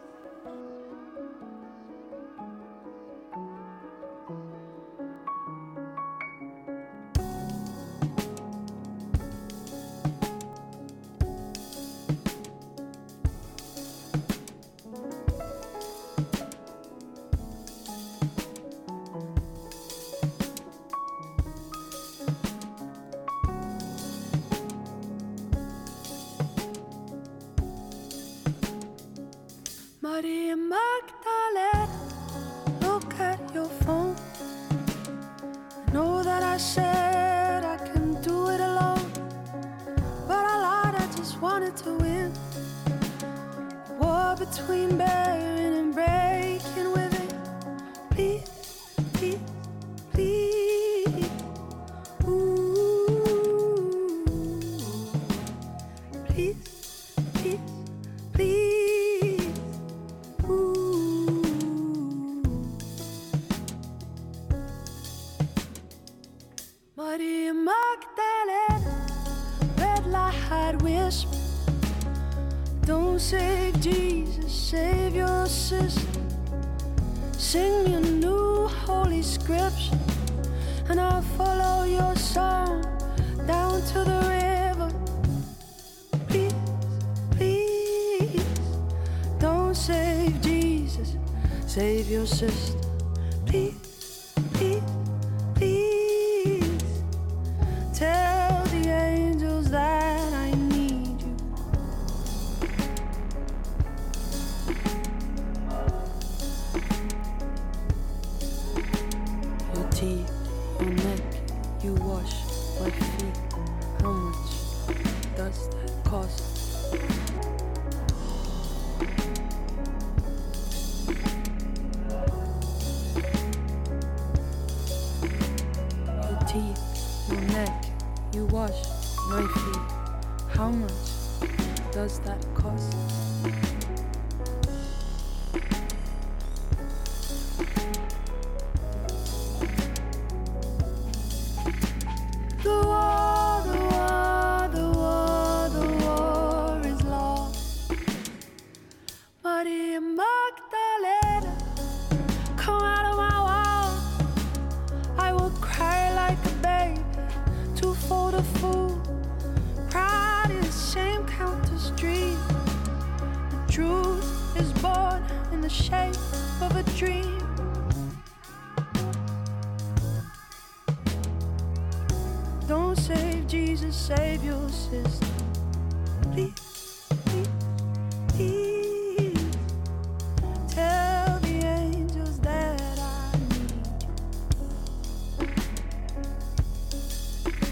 Maria Magdalena, look at your phone. I know that I said I can do it alone, but I lied, I just wanted to win. War between bearing and breaking with it. Please, please, please. Ooh, please, please, please. Ooh. Maria Magdalena, red light whisper, don't save Jesus, save your sister. Sing me a new holy scripture, and I'll follow your song down to the river. Please, please, don't save Jesus, save your sister. Please, please, please, tell the angels that I need you. Your teeth, your neck, you wash my feet. How much does that cost? Your teeth, your neck, you wash my feet. How much does that cost? The war, the war, the war, the war is lost. Maria Magdalena, come out of my wall. I will cry like a baby to fold a fool. Pride is shame counters dream. The truth is born in the shape of a dream. Don't save Jesus, save your sister. Please, please, please, tell the angels that I need you.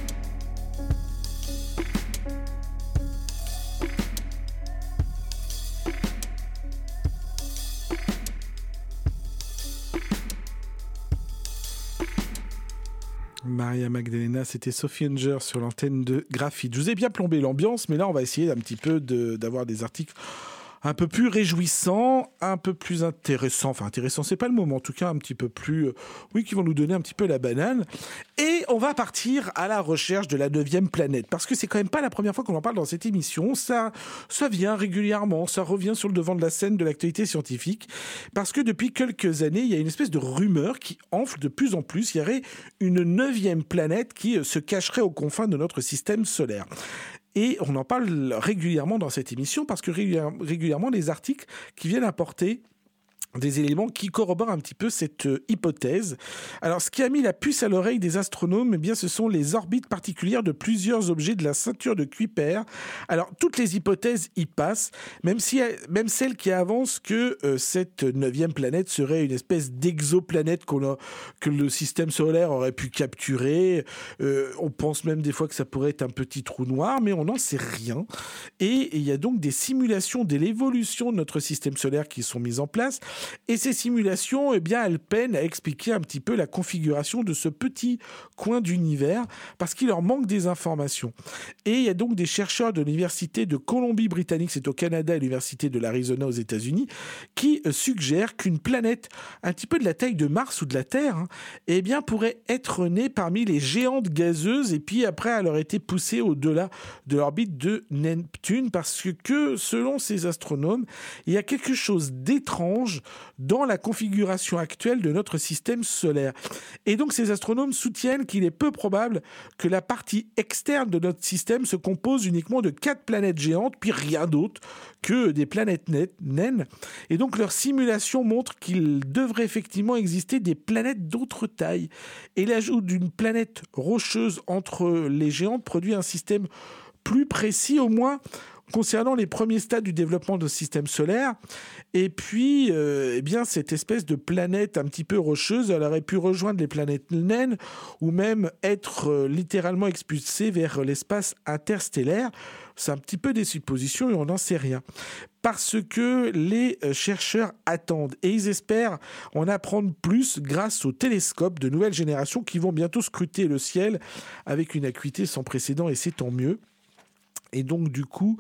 Maria Magdalena, c'était Sophie Unger sur l'antenne de Graphite. Je vous ai bien plombé l'ambiance, mais là, on va essayer un petit peu d'avoir des articles un peu plus réjouissants, un peu plus intéressants. Enfin, intéressant, c'est pas le moment. En tout cas, un petit peu plus... qui vont nous donner un petit peu la banane. Et on va partir à la recherche de la 9e planète. Parce que c'est quand même pas la première fois qu'on en parle dans cette émission. Ça vient régulièrement. Ça revient sur le devant de la scène de l'actualité scientifique. Parce que depuis quelques années, il y a une espèce de rumeur qui enfle de plus en plus. Il y aurait une 9e planète qui se cacherait aux confins de notre système solaire. Et on en parle régulièrement dans cette émission parce que régulièrement, les articles qui viennent apporter des éléments qui corroborent un petit peu cette hypothèse. Alors, ce qui a mis la puce à l'oreille des astronomes, ce sont les orbites particulières de plusieurs objets de la ceinture de Kuiper. Alors, toutes les hypothèses y passent, même celle qui avance que cette 9e planète serait une espèce d'exoplanète que le système solaire aurait pu capturer. On pense même des fois que ça pourrait être un petit trou noir, mais on n'en sait rien. Et il y a donc des simulations de l'évolution de notre système solaire qui sont mises en place. Et ces simulations, elles peinent à expliquer un petit peu la configuration de ce petit coin d'univers parce qu'il leur manque des informations. Et il y a donc des chercheurs de l'université de Colombie-Britannique, c'est au Canada, et l'université de l'Arizona aux États-Unis, qui suggèrent qu'une planète un petit peu de la taille de Mars ou de la Terre, pourrait être née parmi les géantes gazeuses et puis après elle aurait été poussée au-delà de l'orbite de Neptune parce que, selon ces astronomes, il y a quelque chose d'étrange dans la configuration actuelle de notre système solaire. Et donc ces astronomes soutiennent qu'il est peu probable que la partie externe de notre système se compose uniquement de 4 planètes géantes, puis rien d'autre que des planètes naines. Et donc leurs simulations montrent qu'il devrait effectivement exister des planètes d'autre taille. Et l'ajout d'une planète rocheuse entre les géantes produit un système plus précis, au moins concernant les premiers stades du développement de système solaire. Et puis, cette espèce de planète un petit peu rocheuse, elle aurait pu rejoindre les planètes naines ou même être littéralement expulsée vers l'espace interstellaire. C'est un petit peu des suppositions et on n'en sait rien. Parce que les chercheurs attendent et ils espèrent en apprendre plus grâce aux télescopes de nouvelle génération qui vont bientôt scruter le ciel avec une acuité sans précédent et c'est tant mieux. Et donc, du coup,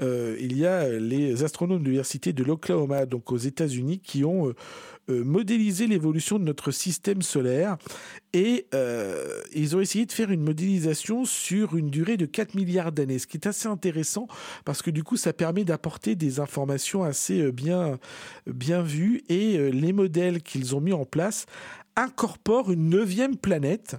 il y a les astronomes de l'université de l'Oklahoma, donc aux États-Unis, qui ont modélisé l'évolution de notre système solaire. Et ils ont essayé de faire une modélisation sur une durée de 4 milliards d'années, ce qui est assez intéressant parce que, du coup, ça permet d'apporter des informations assez bien vues. Et les modèles qu'ils ont mis en place incorporent une 9e planète.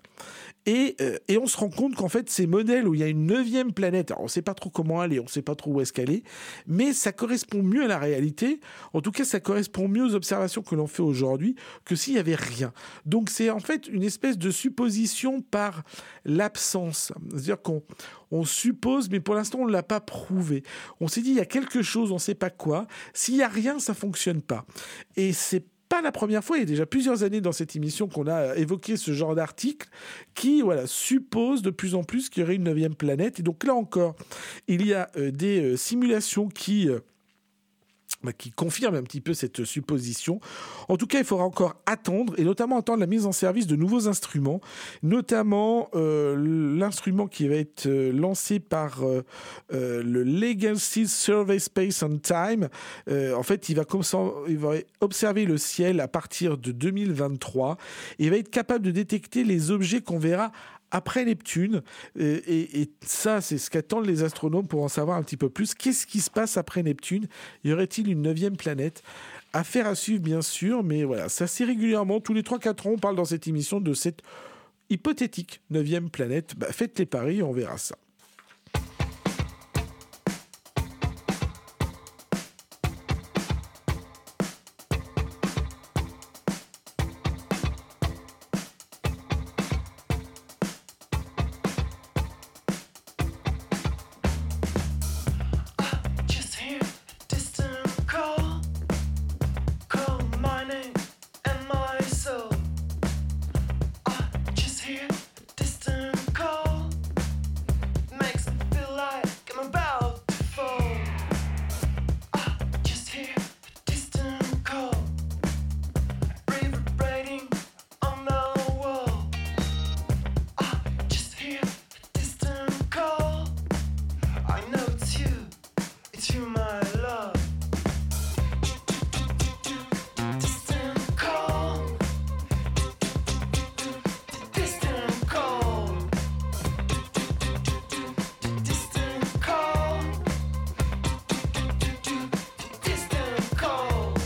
Et on se rend compte qu'en fait, ces modèles où il y a une 9e planète, alors on ne sait pas trop comment elle est, on ne sait pas trop où est-ce qu'elle est, mais ça correspond mieux à la réalité. En tout cas, ça correspond mieux aux observations que l'on fait aujourd'hui que s'il n'y avait rien. Donc, c'est en fait une espèce de supposition par l'absence. C'est-à-dire qu'on suppose, mais pour l'instant, on ne l'a pas prouvé. On s'est dit, il y a quelque chose, on ne sait pas quoi. S'il n'y a rien, ça ne fonctionne pas. Et c'est pas la première fois, il y a déjà plusieurs années dans cette émission qu'on a évoqué ce genre d'article qui suppose de plus en plus qu'il y aurait une 9e planète. Et donc là encore, il y a des simulations qui confirme un petit peu cette supposition. En tout cas, il faudra encore attendre, et notamment attendre la mise en service de nouveaux instruments, notamment l'instrument qui va être lancé par le Legacy Survey Space and Time. En fait, il va observer le ciel à partir de 2023 et il va être capable de détecter les objets qu'on verra après Neptune, et ça, c'est ce qu'attendent les astronomes pour en savoir un petit peu plus. Qu'est-ce qui se passe après Neptune ? Y aurait-il une 9e planète ? Affaire à suivre, bien sûr, mais voilà, ça assez régulièrement, tous les 3-4 ans, on parle dans cette émission de cette hypothétique 9e planète. Faites les paris, on verra ça. you my love. Distant call. Distant call. Distant call. Distant call.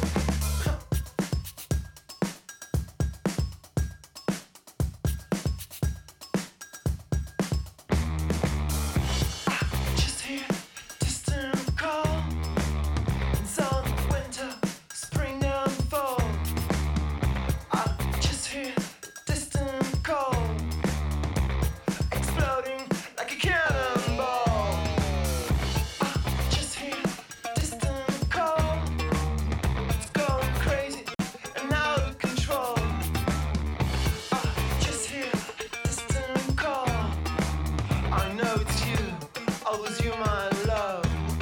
Just hear distant call. It's all winter, spring and fall. I just hear distant call. Exploding like a cannonball. I just hear distant call. It's going crazy and out of control. I just hear distant call. I know it's you, always you my love.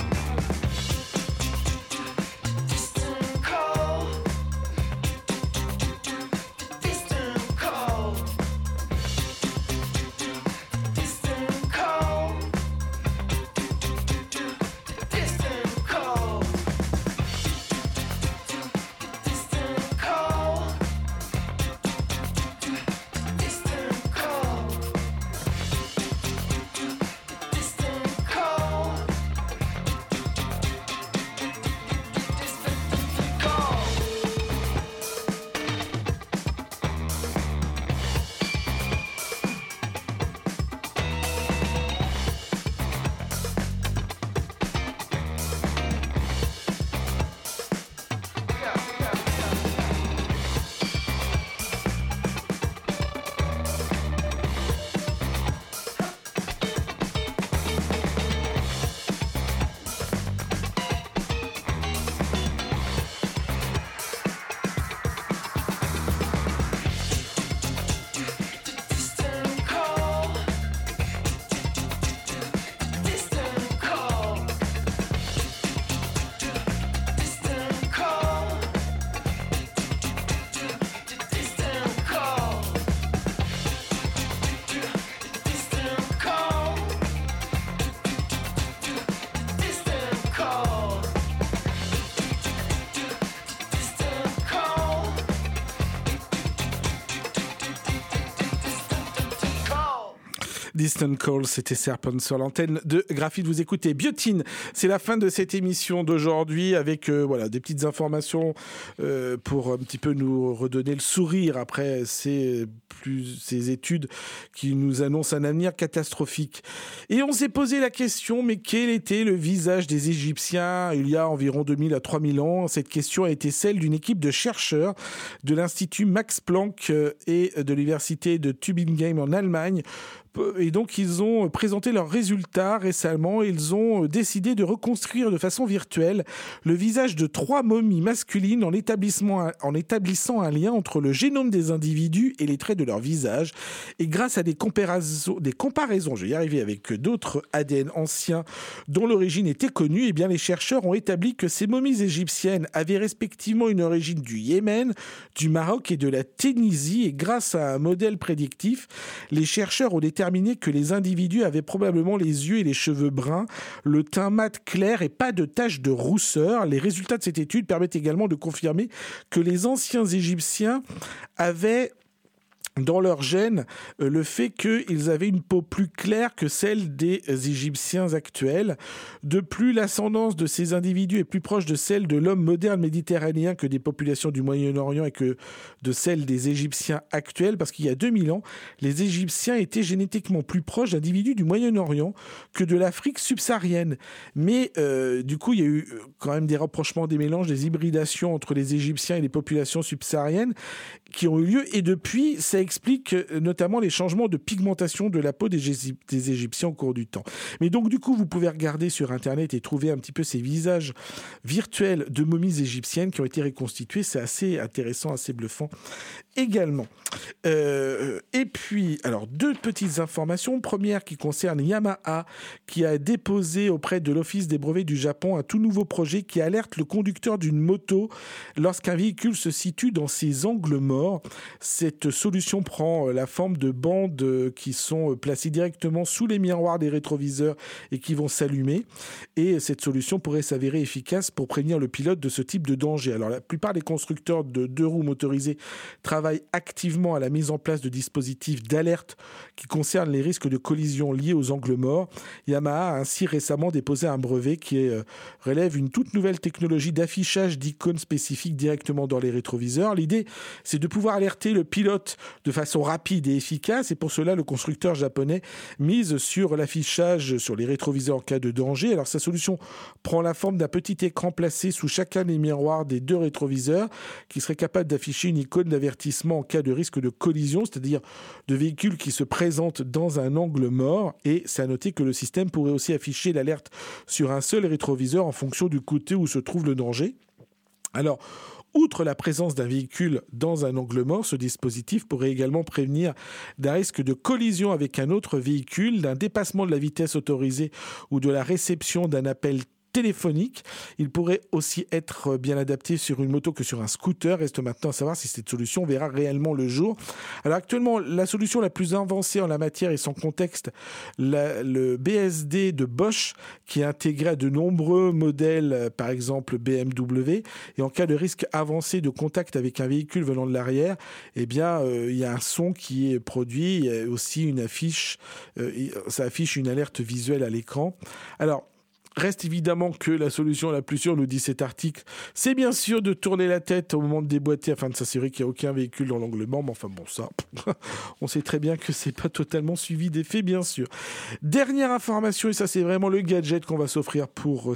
Distant call. Distant call. Distant call. Distant call. Distant call. Distant call. Distant call. Distant call. Distant call. Distant call. Distant call. Distant call. Distant call. Distant call. Distant call. Call. Distant Call, c'était Serpent sur l'antenne de Graphite. Vous écoutez Biotine. C'est la fin de cette émission d'aujourd'hui avec voilà, des petites informations pour un petit peu nous redonner le sourire après ces études qui nous annoncent un avenir catastrophique. Et on s'est posé la question, mais quel était le visage des Égyptiens il y a environ 2000 à 3000 ans? Cette question a été celle d'une équipe de chercheurs de l'Institut Max Planck et de l'Université de Tübingen en Allemagne. Et donc, ils ont présenté leurs résultats récemment. Ils ont décidé de reconstruire de façon virtuelle le visage de 3 momies masculines en établissant un lien entre le génome des individus et les traits de leur visage. Et grâce à des comparaisons, je vais y arriver, avec d'autres ADN anciens dont l'origine était connue, eh bien, les chercheurs ont établi que ces momies égyptiennes avaient respectivement une origine du Yémen, du Maroc et de la Tunisie. Et grâce à un modèle prédictif, les chercheurs ont déterminé que les individus avaient probablement les yeux et les cheveux bruns, le teint mat clair et pas de taches de rousseur. Les résultats de cette étude permettent également de confirmer que les anciens Égyptiens avaient dans leur gène le fait qu'ils avaient une peau plus claire que celle des Égyptiens actuels. De plus, l'ascendance de ces individus est plus proche de celle de l'homme moderne méditerranéen que des populations du Moyen-Orient et que de celle des Égyptiens actuels, parce qu'il y a 2000 ans, les Égyptiens étaient génétiquement plus proches d'individus du Moyen-Orient que de l'Afrique subsaharienne. Mais du coup, il y a eu quand même des rapprochements, des mélanges, des hybridations entre les Égyptiens et les populations subsahariennes qui ont eu lieu, et depuis, ça explique notamment les changements de pigmentation de la peau des Égyptiens au cours du temps. Mais donc, du coup, vous pouvez regarder sur Internet et trouver un petit peu ces visages virtuels de momies égyptiennes qui ont été reconstitués. C'est assez intéressant, assez bluffant également. Et puis, alors, deux petites informations. Première qui concerne Yamaha, qui a déposé auprès de l'Office des brevets du Japon un tout nouveau projet qui alerte le conducteur d'une moto lorsqu'un véhicule se situe dans ses angles morts. Cette solution solution prend la forme de bandes qui sont placées directement sous les miroirs des rétroviseurs et qui vont s'allumer. Et cette solution pourrait s'avérer efficace pour prévenir le pilote de ce type de danger. Alors, la plupart des constructeurs de deux roues motorisés travaillent activement à la mise en place de dispositifs d'alerte qui concernent les risques de collision liés aux angles morts. Yamaha a ainsi récemment déposé un brevet qui relève une toute nouvelle technologie d'affichage d'icônes spécifiques directement dans les rétroviseurs. L'idée, c'est de pouvoir alerter le pilote de façon rapide et efficace, et pour cela, le constructeur japonais mise sur l'affichage sur les rétroviseurs en cas de danger. Alors, sa solution prend la forme d'un petit écran placé sous chacun des miroirs des deux rétroviseurs qui serait capable d'afficher une icône d'avertissement en cas de risque de collision, c'est-à-dire de véhicules qui se présentent dans un angle mort. Et c'est à noter que le système pourrait aussi afficher l'alerte sur un seul rétroviseur en fonction du côté où se trouve le danger. Alors, outre la présence d'un véhicule dans un angle mort, ce dispositif pourrait également prévenir d'un risque de collision avec un autre véhicule, d'un dépassement de la vitesse autorisée ou de la réception d'un appel téléphonique. Il pourrait aussi être bien adapté sur une moto que sur un scooter. Reste maintenant à savoir si cette solution verra réellement le jour. Alors actuellement, la solution la plus avancée en la matière est sans contexte le BSD de Bosch qui est intégré à de nombreux modèles, par exemple BMW. Et en cas de risque avancé de contact avec un véhicule venant de l'arrière, eh bien, il y a un son qui est produit. Il y a aussi une affiche, ça affiche une alerte visuelle à l'écran. Alors, reste évidemment que la solution la plus sûre, nous dit cet article, c'est bien sûr de tourner la tête au moment de déboîter afin de s'assurer qu'il n'y a aucun véhicule dans l'angle mort. Mais enfin bon, ça, on sait très bien que c'est pas totalement suivi des faits, bien sûr. Dernière information, et ça c'est vraiment le gadget qu'on va s'offrir pour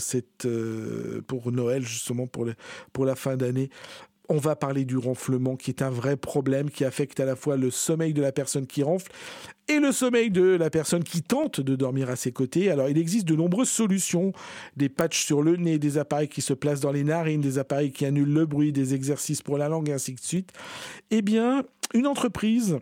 Noël, justement pour la fin d'année. On va parler du ronflement qui est un vrai problème qui affecte à la fois le sommeil de la personne qui ronfle et le sommeil de la personne qui tente de dormir à ses côtés. Alors, il existe de nombreuses solutions, des patchs sur le nez, des appareils qui se placent dans les narines, des appareils qui annulent le bruit, des exercices pour la langue et ainsi de suite. Eh bien, une entreprise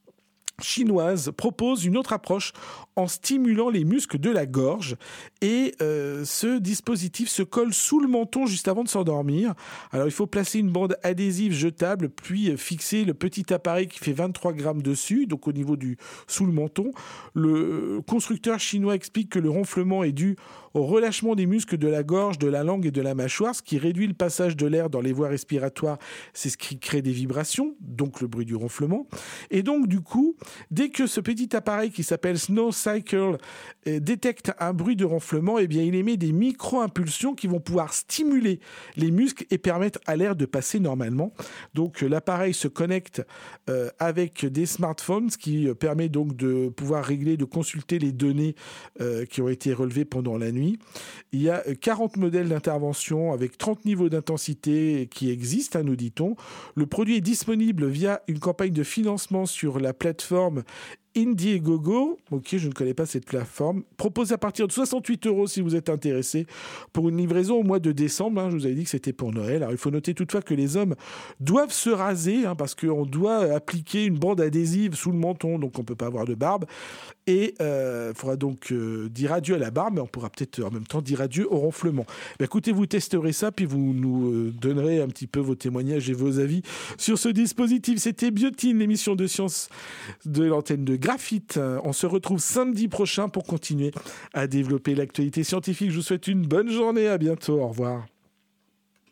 chinoise propose une autre approche en stimulant les muscles de la gorge et ce dispositif se colle sous le menton juste avant de s'endormir. Alors il faut placer une bande adhésive jetable puis fixer le petit appareil qui fait 23 grammes dessus, donc au niveau sous le menton. Le constructeur chinois explique que le ronflement est dû au relâchement des muscles de la gorge, de la langue et de la mâchoire, ce qui réduit le passage de l'air dans les voies respiratoires. C'est ce qui crée des vibrations, donc le bruit du ronflement. Et donc du coup, dès que ce petit appareil qui s'appelle Snow Cycle détecte un bruit de ronflement, eh bien, il émet des micro-impulsions qui vont pouvoir stimuler les muscles et permettre à l'air de passer normalement. Donc l'appareil se connecte avec des smartphones, ce qui permet donc de pouvoir régler, de consulter les données qui ont été relevées pendant la nuit. Il y a 40 modèles d'intervention avec 30 niveaux d'intensité qui existent, nous dit-on. Le produit est disponible via une campagne de financement sur la plateforme Indiegogo, ok, je ne connais pas cette plateforme, propose à partir de 68 € si vous êtes intéressé pour une livraison au mois de décembre. Je vous avais dit que c'était pour Noël. Alors il faut noter toutefois que les hommes doivent se raser parce qu'on doit appliquer une bande adhésive sous le menton, donc on ne peut pas avoir de barbe. Et il faudra donc dire adieu à la barbe, mais on pourra peut-être en même temps dire adieu au ronflement. Écoutez, vous testerez ça, puis vous nous donnerez un petit peu vos témoignages et vos avis sur ce dispositif. C'était Biotine, l'émission de science de l'antenne de Graphite. On se retrouve samedi prochain pour continuer à développer l'actualité scientifique. Je vous souhaite une bonne journée. À bientôt. Au revoir.